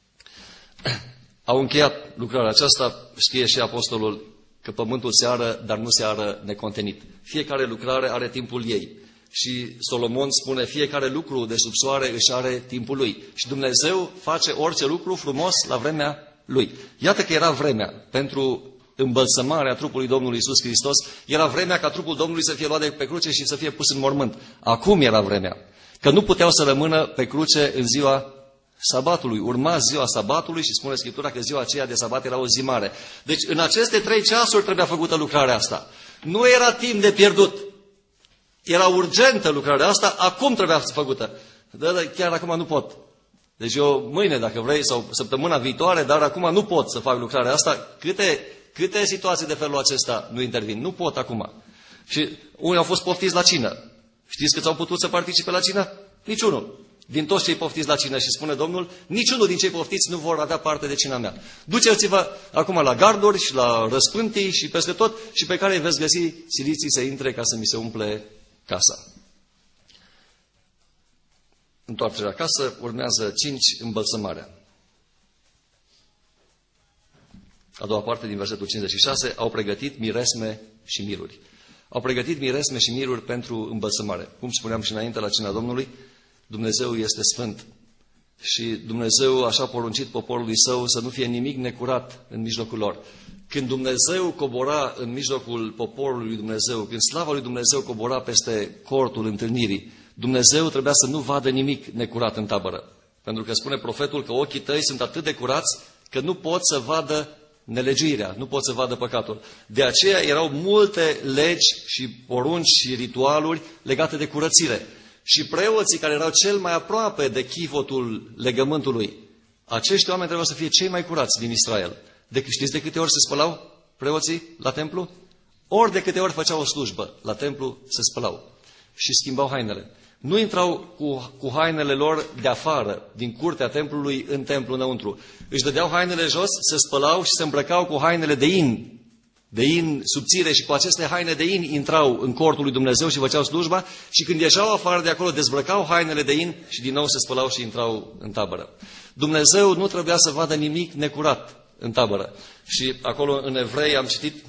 Au încheiat lucrarea aceasta, știe și apostolul că pământul se ară, dar nu se ară necontenit. Fiecare lucrare are timpul ei. Și Solomon spune, fiecare lucru de sub soare își are timpul lui. Și Dumnezeu face orice lucru frumos la vremea lui. Iată că era vremea pentru îmbălsămarea trupului Domnului Iisus Hristos. Era vremea ca trupul Domnului să fie luat de pe cruce și să fie pus în mormânt. Acum era vremea. Că nu puteau să rămână pe cruce în ziua sabatului. Urma ziua sabatului și spune Scriptura că ziua aceea de sabat era o zi mare. Deci în aceste 3 ceasuri trebuia făcută lucrarea asta. Nu era timp de pierdut. Era urgentă lucrarea asta, acum trebuia să făcută. Dar chiar acum nu pot. Deci eu mâine, dacă vrei, sau săptămâna viitoare, dar acum nu pot să fac lucrarea asta. Câte situații de felul acesta nu intervin? Nu pot acum. Și unii au fost poftiți la cină. Știți câți au putut să participe la cină? Niciunul. Din toți cei poftiți la cină, și spune Domnul, niciunul din cei poftiți nu vor avea parte de cina mea. Duceți-vă acum la garduri și la răspântii și peste tot și pe care îi veți găsi, siliții să intre ca să mi se umple casa. Întoarcerea acasă, urmează 5, îmbălsămarea. A doua parte din versetul 56, au pregătit miresme și miruri. Au pregătit miresme și miruri pentru îmbălsămare. Cum spuneam și înainte la cina Domnului, Dumnezeu este sfânt. Și Dumnezeu așa a poruncit poporului său să nu fie nimic necurat în mijlocul lor. Când Dumnezeu cobora în mijlocul poporului lui Dumnezeu, când slava lui Dumnezeu cobora peste cortul întâlnirii, Dumnezeu trebuia să nu vadă nimic necurat în tabără. Pentru că spune profetul că ochii tăi sunt atât de curați că nu pot să vadă nelegiuirea, nu pot să vadă păcatul. De aceea erau multe legi și porunci și ritualuri legate de curățire. Și preoții care erau cel mai aproape de chivotul legământului, acești oameni trebuiau să fie cei mai curați din Israel. Știți de câte ori se spălau preoții la templu? Ori de câte ori făceau o slujbă la templu, se spălau și schimbau hainele. Nu intrau cu hainele lor de afară, din curtea templului, în templu înăuntru. Își dădeau hainele jos, se spălau și se îmbrăcau cu hainele de in subțire, și cu aceste haine de in intrau în cortul lui Dumnezeu și făceau slujba, și când ieșeau afară de acolo, dezbrăcau hainele de in și din nou se spălau și intrau în tabără. Dumnezeu nu trebuia să vadă nimic necurat în tabără. Și acolo în Evrei am citit,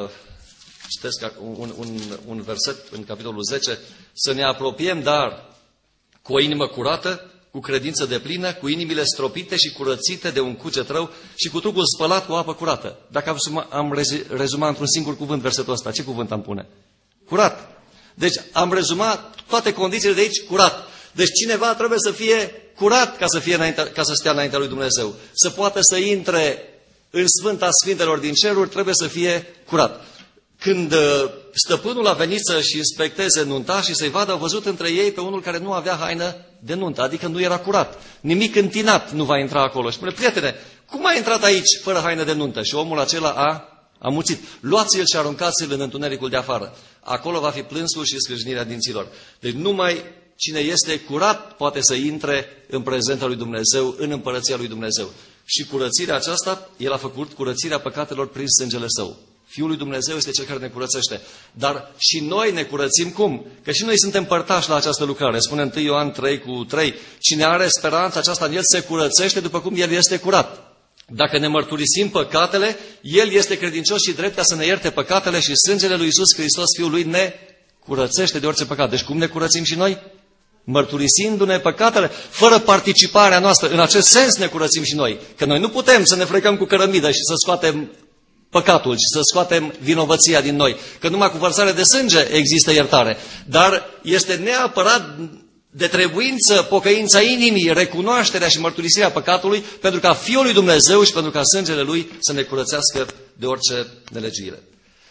citesc un verset în capitolul 10, să ne apropiem, dar cu o inimă curată, cu credință deplină, cu inimile stropite și curățite de un cuget rău și cu trupul spălat cu apă curată. Dacă am rezumat într-un singur cuvânt versetul ăsta, ce cuvânt am pune? Curat. Deci am rezumat toate condițiile de aici, curat. Deci cineva trebuie să fie curat ca să stea înaintea lui Dumnezeu. Să poată să intre în Sfânta Sfintelor din ceruri, trebuie să fie curat. Când stăpânul a venit să-și inspecteze nunta și să-i vadă, au văzut între ei pe unul care nu avea haină de nuntă, adică nu era curat. Nimic întinat nu va intra acolo. Și spune, prietene, cum ai intrat aici fără haină de nuntă? Și omul acela a muțit. Luați-l și aruncați-l în întunericul de afară. Acolo va fi plânsul și scrâșnirea dinților. Deci numai cine este curat poate să intre în prezența lui Dumnezeu, în împărăția lui Dumnezeu. Și curățirea aceasta, el a făcut curățirea păcatelor prin sângele său. Fiul lui Dumnezeu este cel care ne curățește. Dar și noi ne curățim cum? Că și noi suntem părtași la această lucrare. Spune 1 Ioan 3:3. Cine are speranța aceasta în el se curățește după cum el este curat. Dacă ne mărturisim păcatele, el este credincios și drept ca să ne ierte păcatele și sângele lui Iisus Hristos, Fiul lui, ne curățește de orice păcat. Deci cum ne curățim și noi? Mărturisindu-ne păcatele, fără participarea noastră. În acest sens ne curățim și noi. Că noi nu putem să ne frecăm cu cărămidă și să scoatem păcatul și să scoatem vinovăția din noi. Că numai cu vărsare de sânge există iertare. Dar este neapărat de trebuință pocăința inimii, recunoașterea și mărturisirea păcatului, pentru ca Fiul lui Dumnezeu și pentru ca sângele Lui să ne curățească de orice nelegiuire.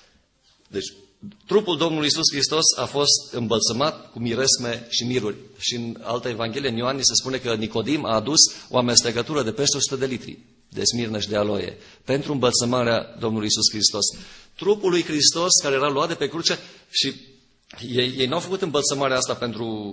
Deci, trupul Domnului Iisus Hristos a fost îmbălsămat cu miresme și miruri. Și în altă Evanghelie, în Ioan, se spune că Nicodim a adus o amestecătură de peste 100 de litri de smirnă și de aloie pentru îmbălsămarea Domnului Iisus Hristos. Trupul lui Hristos care era luat de pe cruce, și ei n-au făcut îmbălsămarea asta pentru,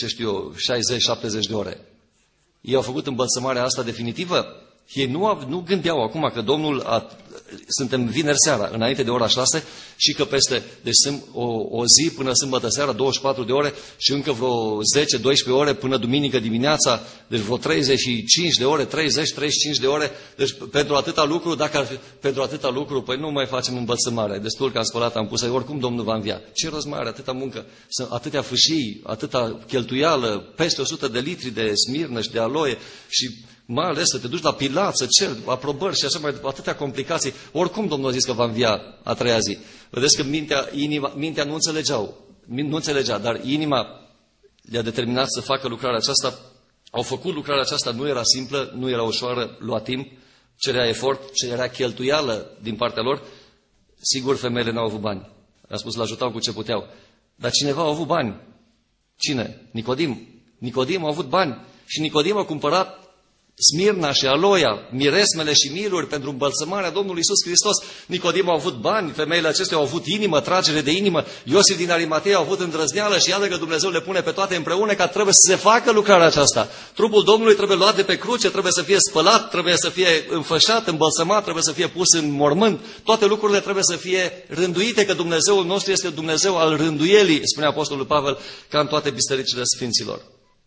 60-70 de ore. Ei au făcut îmbălsămarea asta definitivă. Ei nu gândeau acum că Domnul suntem vineri seara, înainte de ora 6, și că deci o zi până sâmbătă seara, 24 de ore și încă vreo 10-12 ore până duminică dimineața, deci vreo 35 de ore, 30-35 de ore, deci pentru atâta lucru, dacă ar fi pentru atâta lucru, păi nu mai facem îmbălsămare, destul că am spălat, am pus, oricum Domnul va învia. Ce rost mai are atâta muncă, atâtea fâșii, atâta cheltuială, peste 100 de litri de smirnă și de aloe și mai ales să te duci la Pilat, să ceri aprobări și așa mai departe, atâtea complicații. Oricum Domnul a zis că va învia a treia zi. Vedeți că mintea nu înțelegea, dar inima le-a determinat să facă lucrarea aceasta. Au făcut lucrarea aceasta, nu era simplă, nu era ușoară, lua timp, cerea efort, cerea cheltuială din partea lor. Sigur, femeile n-au avut bani. A spus, l-ajutau cu ce puteau. Dar cineva a avut bani. Cine? Nicodim. Nicodim a avut bani. Și Nicodim a cumpărat smirna și aloia, miresmele și miruri pentru îmbălsămarea Domnului Iisus Hristos. Nicodim a avut bani, femeile acestea au avut inimă, tragere de inimă. Iosif din Arimatea a avut îndrăzneală și iată că Dumnezeu le pune pe toate împreună că trebuie să se facă lucrarea aceasta. Trupul Domnului trebuie luat de pe cruce, trebuie să fie spălat, trebuie să fie înfășat, îmbălsămat, trebuie să fie pus în mormânt. Toate lucrurile trebuie să fie rânduite, că Dumnezeul nostru este Dumnezeu al rânduielii, spune Apostolul Pavel, ca în toate bisericile sfinților.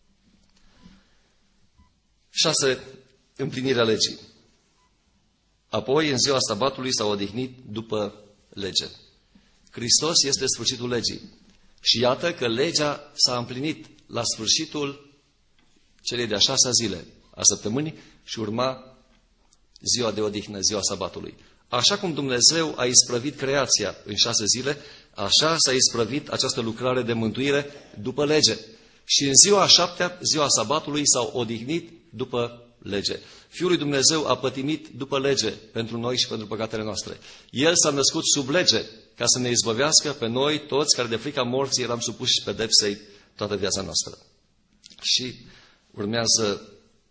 6. Împlinirea legii. Apoi, în ziua sabatului s-a odihnit după lege. Hristos este sfârșitul legii. Și iată că legea s-a împlinit la sfârșitul celei de-a 6-a zile a săptămânii și urma ziua de odihnă, ziua sabatului. Așa cum Dumnezeu a isprăvit creația în 6 zile, așa s-a isprăvit această lucrare de mântuire după lege. Și în ziua a 7-a, ziua sabatului, s-au odihnit după lege. Fiul lui Dumnezeu a pătimit după lege pentru noi și pentru păcatele noastre. El s-a născut sub lege ca să ne izbăvească pe noi toți care de frica morții eram supuși pedepsei toată viața noastră. Și urmează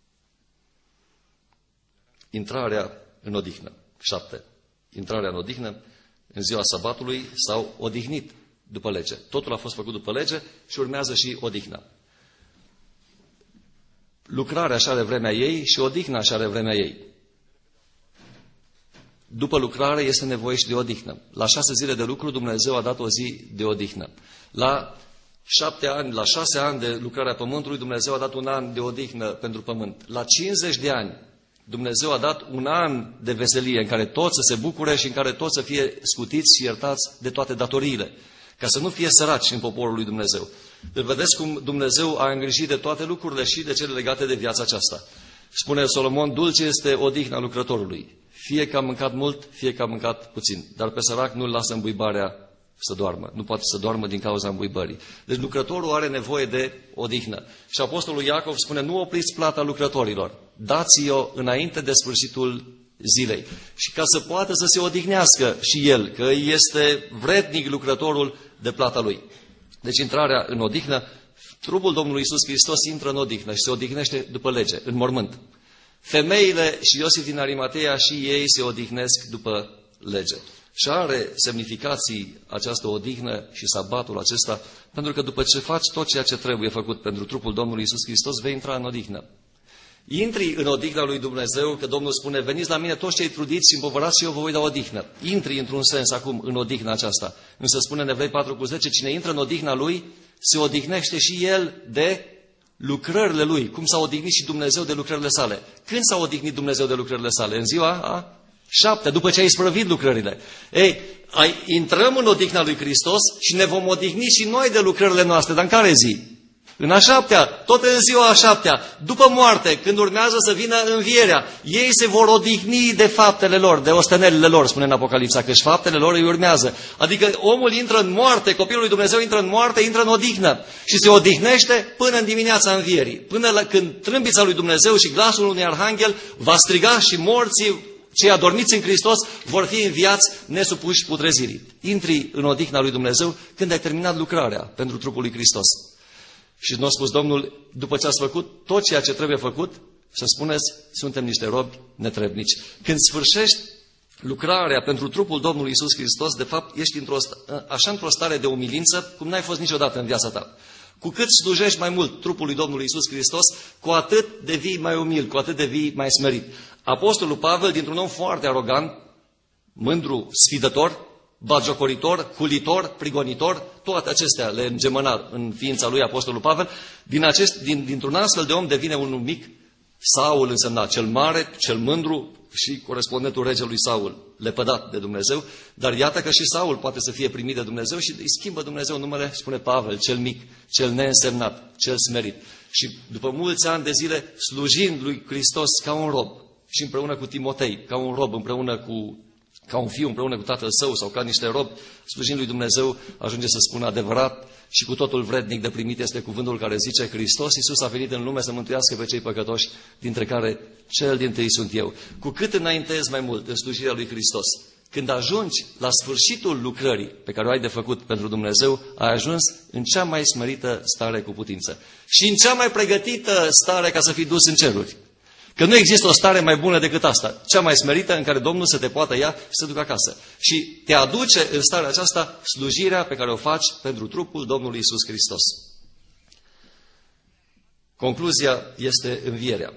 intrarea în odihnă. 7. Intrarea în odihnă. În ziua sabatului s-au odihnit după lege. Totul a fost făcut după lege și urmează și odihna. Lucrarea așa are vremea ei și odihna așa are vremea ei. După lucrare este nevoie și de odihnă. La 6 zile de lucru Dumnezeu a dat o zi de odihnă. La 7 ani, la 6 ani de lucrarea pământului Dumnezeu a dat un an de odihnă pentru pământ. La 50 de ani Dumnezeu a dat un an de veselie în care toți să se bucure și în care toți să fie scutiți și iertați de toate datoriile, ca să nu fie săraci în poporul lui Dumnezeu. Deci vedeți cum Dumnezeu a îngrijit de toate lucrurile și de cele legate de viața aceasta. Spune Solomon, dulce este odihna lucrătorului. Fie că a mâncat mult, fie că a mâncat puțin. Dar pe sărac nu-l lasă îmbuibarea să doarmă. Nu poate să doarmă din cauza îmbuibării. Deci lucrătorul are nevoie de odihnă. Și Apostolul Iacov spune, nu opriți plata lucrătorilor. Dați-o înainte de sfârșitul zilei. Și ca să poată să se odihnească și el, că este vrednic lucrătorul de plata lui. Deci intrarea în odihnă, trupul Domnului Iisus Hristos intră în odihnă și se odihnește după lege, în mormânt. Femeile și Iosif din Arimatea și ei se odihnesc după lege. Și are semnificații această odihnă și sabatul acesta, pentru că după ce faci tot ceea ce trebuie făcut pentru trupul Domnului Iisus Hristos, vei intra în odihnă. Intri în odihna lui Dumnezeu, că Domnul spune, veniți la mine toți cei trudiți și împovărați și eu vă voi da odihnă. Intri într-un sens acum în odihna aceasta. Însă spune în Evrei 4:10, cine intră în odihna lui, se odihnește și el de lucrările lui. Cum s-a odihnit și Dumnezeu de lucrările sale. Când s-a odihnit Dumnezeu de lucrările sale? În ziua a 7, după ce ai isprăvit lucrările. Ei, intrăm în odihna lui Hristos și ne vom odihni și noi de lucrările noastre. Dar în care zi? În a 7-a, tot în ziua a 7-a, după moarte, când urmează să vină învierea, ei se vor odihni de faptele lor, de ostenelile lor, spune în Apocalipsa, că și faptele lor îi urmează. Adică omul intră în moarte, copilul lui Dumnezeu intră în moarte, intră în odihnă și se odihnește până în dimineața învierii. Până când trâmbița lui Dumnezeu și glasul unui arhanghel va striga și morții, cei adormiți în Hristos, vor fi înviați nesupuși putrezirii. Intri în odihna lui Dumnezeu când ai terminat lucrarea pentru trupul lui Hristos. Și nu a spus Domnul, după ce ați făcut tot ceea ce trebuie făcut, să spuneți, suntem niște robi netrebnici. Când sfârșești lucrarea pentru trupul Domnului Iisus Hristos, de fapt, ești într-o stare de umilință, cum n-ai fost niciodată în viața ta. Cu cât slujești mai mult trupului Domnului Iisus Hristos, cu atât devii mai umil, cu atât devii mai smerit. Apostolul Pavel, dintr-un om foarte arogant, mândru, sfidător, batjocoritor, hulitor, prigonitor, toate acestea le îngemăna în ființa lui Apostolul Pavel. Dintr-un astfel de om devine un mic. Saul însemna cel mare, cel mândru și corespondentul regelui Saul, lepădat de Dumnezeu, dar iată că și Saul poate să fie primit de Dumnezeu și îi schimbă Dumnezeu numele, spune Pavel, cel mic, cel neînsemnat, cel smerit. Și după mulți ani de zile, slujind lui Hristos ca un rob și împreună cu Timotei, ca un rob, ca un fiu împreună cu tatăl său sau ca niște robi, slujind lui Dumnezeu, ajunge să spună adevărat și cu totul vrednic de primit este cuvântul care zice: Hristos Iisus a venit în lume să mântuiască pe cei păcătoși, dintre care cel dintâi sunt eu. Cu cât înaintezi mai mult în slujirea lui Hristos, când ajungi la sfârșitul lucrării pe care o ai de făcut pentru Dumnezeu, ai ajuns în cea mai smerită stare cu putință și în cea mai pregătită stare ca să fii dus în ceruri. Că nu există o stare mai bună decât asta, cea mai smerită, în care Domnul să te poată ia și să ducă acasă. Și te aduce în starea aceasta slujirea pe care o faci pentru trupul Domnului Iisus Hristos. Concluzia este învierea.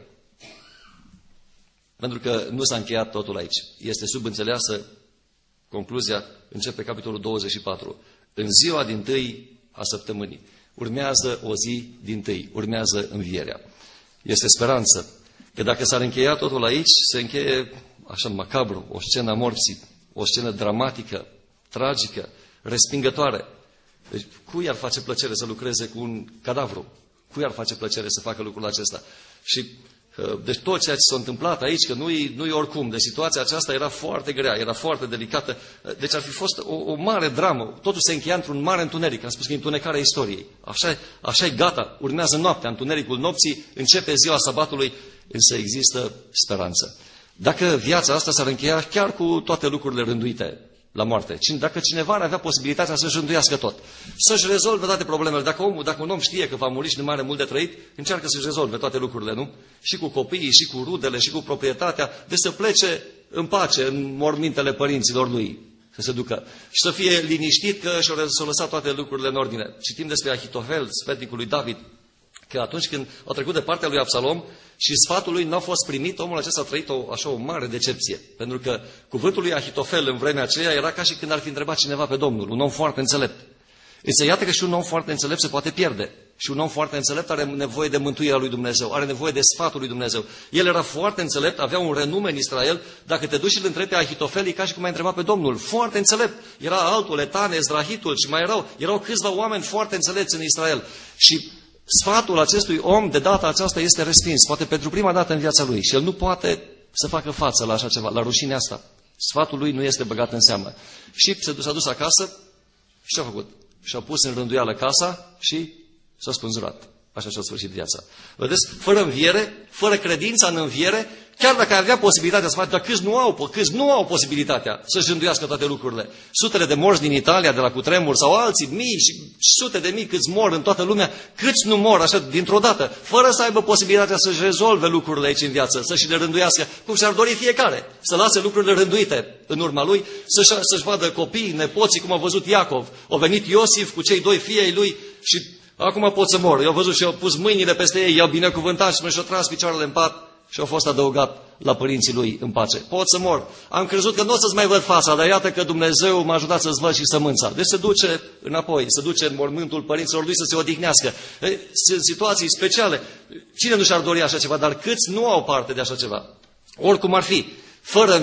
Pentru că nu s-a încheiat totul aici. Este subînțeleasă. Concluzia începe capitolul 24. În ziua dintâi a săptămânii urmează o zi dintâi, urmează învierea. Este speranță. Că dacă s-ar încheia totul aici, se încheie așa macabru, o scenă a morții, o scenă dramatică, tragică, respingătoare. Deci, cui ar face plăcere să lucreze cu un cadavru? Cui ar face plăcere să facă lucrul acesta? Și deci tot ceea ce s-a întâmplat aici, că nu-i oricum, de situația aceasta era foarte grea, era foarte delicată, deci ar fi fost o mare dramă, totul se încheia într-un mare întuneric, am spus că e întunecarea istoriei, așa e gata, urmează noaptea, întunericul nopții, începe ziua sabatului, însă există speranță. Dacă viața asta s-ar încheia chiar cu toate lucrurile rânduite la moarte, dacă cineva ar avea posibilitatea să-și rânduiască tot, să-și rezolve toate problemele, dacă un om știe că va muri și nu mai are mult de trăit, încearcă să-și rezolve toate lucrurile, nu? Și cu copiii, și cu rudele, și cu proprietatea, de să plece în pace în mormintele părinților lui, să se ducă și să fie liniștit că și-au lăsat toate lucrurile în ordine. Citim despre Ahitofel, sfetnicul lui David, că atunci când a trecut de partea lui Absalom și sfatul lui n-a fost primit, omul acesta a trăit o mare decepție. Pentru că cuvântul lui Ahitofel în vremea aceea era ca și când ar fi întrebat cineva pe Domnul, un om foarte înțelept. Însă iată că și un om foarte înțelept se poate pierde. Și un om foarte înțelept are nevoie de mântuirea lui Dumnezeu, are nevoie de sfatul lui Dumnezeu. El era foarte înțelept, avea un renume în Israel. Dacă te duci și îl întrebi pe Ahitofel, e ca și cum ai întrebat pe Domnul. Foarte înțelept. Era altul, Etan, Ezrahitul și mai erau câțiva oameni foarte înțelepți în Israel. Și sfatul acestui om de data aceasta este respins, poate pentru prima dată în viața lui, și el nu poate să facă față la așa ceva, la rușinea asta. Sfatul lui nu este băgat în seamă. Și s-a dus acasă și ce-a făcut? Și-a pus în rânduială casa și s-a spânzurat. Așa și-a sfârșit viața. Vedeți? Fără înviere, fără credința în înviere, chiar dacă avea posibilitatea să facă, dar câți nu au posibilitatea să-și rânduiască toate lucrurile. Sutele de morți din Italia, de la cutremur, sau alții mii și sute de mii câți mor în toată lumea, câți nu mor așa dintr-o dată, fără să aibă posibilitatea să-și rezolve lucrurile aici în viață, să-și le rânduiască, cum și-ar dori fiecare, să lase lucrurile rânduite în urma lui, să-și vadă copiii, nepoții, cum a văzut Iacov. A venit Iosif cu cei doi fii ai lui și acum pot să mor. Eu am văzut și au pus mâinile peste ei, i-au binecuvântat și și-au tras picioarele în pat și au fost adăugat la părinții lui în pace. Pot să mor. Am crezut că nu o să-ți mai văd fața, dar iată că Dumnezeu m-a ajutat să-ți văd și sămânța. Deci se duce înapoi, se duce în mormântul părinților lui să se odihnească. Sunt situații speciale. Cine nu și-ar dori așa ceva, dar câți nu au parte de așa ceva? Oricum ar fi, fără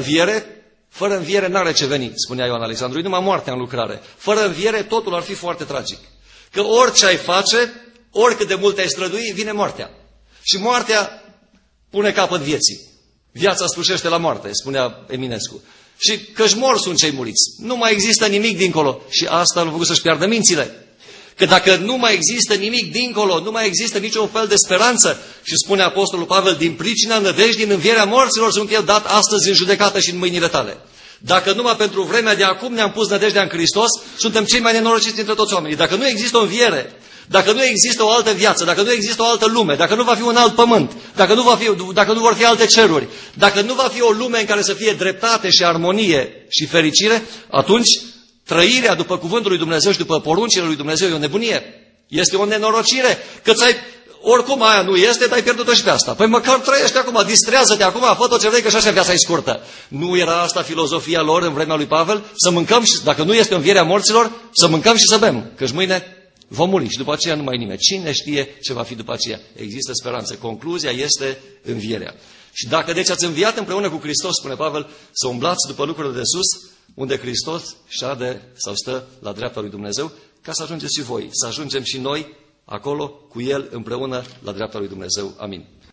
înviere n-are ce veni, spunea Ioan Alexandru, numai moartea în lucrare. Fără înviere totul ar fi foarte tragic. Că orice ai face, oricât de mult ai strădui, vine moartea. Și moartea pune capăt vieții. Viața sfârșește la moarte, spunea Eminescu. Și că-și mor sunt cei muriți. Nu mai există nimic dincolo. Și asta l-a făcut să-și piardă mințile. Că dacă nu mai există nimic dincolo, nu mai există niciun fel de speranță. Și spune Apostolul Pavel, din pricina nădejdii în învierea morților sunt eu dat astăzi în judecată și în mâinile tale. Dacă numai pentru vremea de acum ne-am pus nădejdea în Hristos, suntem cei mai nenorociți dintre toți oamenii. Dacă nu există o înviere, dacă nu există o altă viață, dacă nu există o altă lume, dacă nu va fi un alt pământ, dacă nu vor fi alte ceruri, dacă nu va fi o lume în care să fie dreptate și armonie și fericire, atunci trăirea după cuvântul lui Dumnezeu și după poruncile lui Dumnezeu e o nebunie. Este o nenorocire că oricum aia nu este, dar ai pierdut-o și pe asta. Păi măcar trăiește acum, distrează-te acum, fă tot ce vrei, că și așa viața e scurtă. Nu era asta filozofia lor în vremea lui Pavel? Să mâncăm și, dacă nu este învierea morților, să mâncăm și să bem, căci mâine vom muri și după aceea nu mai nimeni. Cine știe ce va fi după aceea? Există speranță. Concluzia este învierea. Și dacă deci ați înviat împreună cu Hristos, spune Pavel, să umblați după lucrurile de sus, unde Hristos șade sau stă la dreapta lui Dumnezeu, ca să ajungeți și voi, să ajungem și noi acolo cu El împreună la dreapta lui Dumnezeu. Amin.